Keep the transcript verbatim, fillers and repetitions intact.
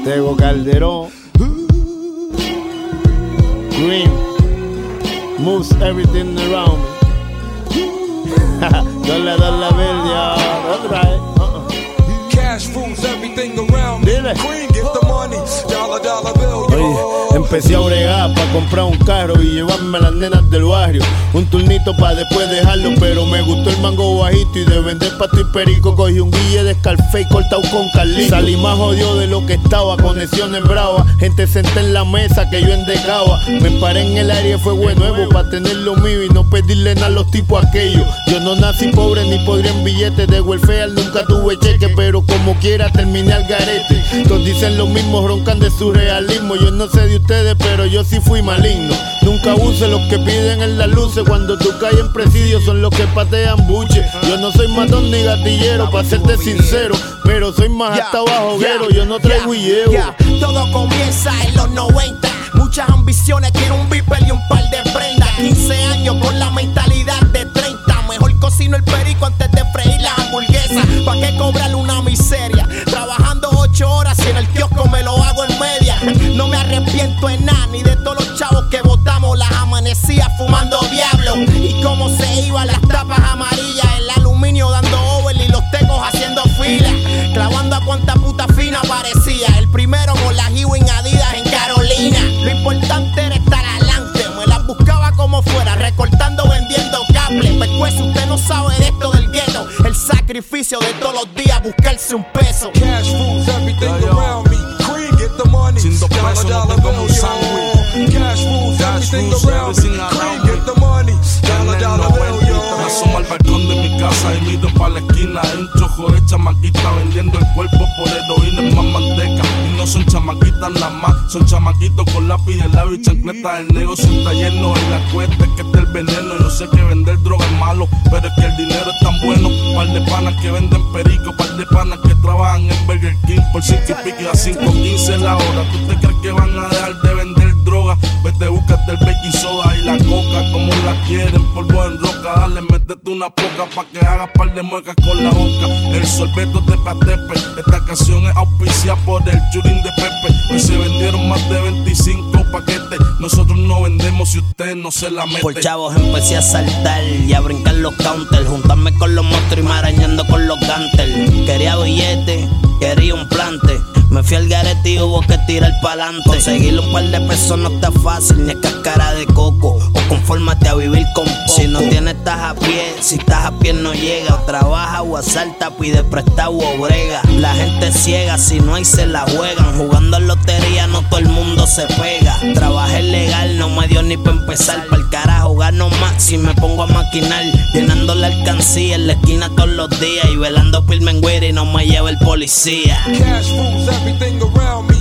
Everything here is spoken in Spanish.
Tego Calderón, Green, moves everything around me. Dale, dale, Billia, otra vez. Uh-uh. Cash rules everything around me. Dile. Green, get the money. Dollar, dollar bill, yo. Oye, empecé a bregar pa' comprar un carro y llevarme a las nenas del barrio. Un turnito pa' después dejarlo, pero me gustó el mango bajito. Y de vender pato y perico cogí un guille de Scarface cortado con Carlito. Salí más jodido de lo que estaba, conexiones bravas. Gente senté en la mesa que yo endecaba. Me paré en el área y fue buen nuevo pa' tener lo mío y no pedirle nada a los tipos aquellos. Yo no nací pobre ni podría en billetes de welfare, nunca tuve cheque, pero como quiera terminé al garete. Todos dicen lo mismo, roncan de su realismo. Yo no sé de ustedes, pero yo sí fui maligno. Nunca use los que piden en las luces. Cuando tú caes en presidio son los que patean buche. Yo no soy matón ni gatillero, pa' serte sincero, pero soy más Yeah, hasta bajoguero. yeah, Yo no traigo yeah, hierro. yeah. Todo comienza en los noventa. Muchas ambiciones, quiero un Viper y un par de prendas. quince años con la mentalidad de treinta. Mejor cocino el perico antes de freír las hamburguesas. ¿Pa' qué cobrarle una miseria? Trabajando ocho horas y en el kiosco me lo hago en media. No me arrepiento en nada, ni de todos los chavos que votamos. Las amanecía fumando diablo. Y cómo se iban las tapas amarillas. El aluminio dando over y los tecos haciendo fila. Clavando a cuanta puta fina parecía. El primero con la Ewing Adidas en Carolina. Lo importante era estar adelante. Me las buscaba como fuera, recortando, vendiendo cable. Pues usted no sabe de esto del gueto. El sacrificio de todos los días, buscarse un peso. Cash rules everything around me. Green, get the money. Sin dos pesos no te como un sándwich. Cash rules Cash everything rules around me. everything Green, around me. get the money. Dollar, dollar bill, yo. Me asomo al balcón de mi casa y miro pa' la esquina. Hay un chojo de chamaquita vendiendo el cuerpo por heroína en más manteca. Y no son chamaquitas nada más, son chamaquitos con lápiz de labio y chancleta. El negocio está lleno en la cuesta, es que está el veneno. Yo sé que vender droga es malo, pero es que el dinero es tan bueno. Par de panas que venden perico, par de panas que trabajan en Burger King por cinco y pico a cinco quince la hora. ¿Tú te crees que van a dejar de vender droga? Vete, búscate el baking soda y la coca como la quieren, polvo en roca. Dale, métete una poca pa' que hagas par de muecas con la boca. El sorbeto de Patepe, esta canción es auspiciada por el Churín de Pepe. Hoy se vendieron más de veinticinco paquetes. Nosotros no vendemos si usted no se la mete. Por chavos empecé a saltar y a brincar los counters, juntarme con los monstruos y marañando con los ganters. Quería billete, quería un plante. Me fui al garete y hubo que tirar pa'lante. Conseguirle un par de pesos no está fácil, ni es cáscara de coco. O confórmate a vivir con poco. Si no tienes, estás a pie, si estás a pie no llega. O trabaja o asalta, pide prestado o brega. La gente ciega, si no hay se la juegan. Jugando en lotería no todo el mundo se pega. Trabajé legal, no me dio ni pa' empezar. Pa'l carajo gano más si me pongo a maquinar. Llenando la alcancía en la esquina todos los días. Y velando Pilmenguiri y no me lleva el policía. Cash rules everything around me.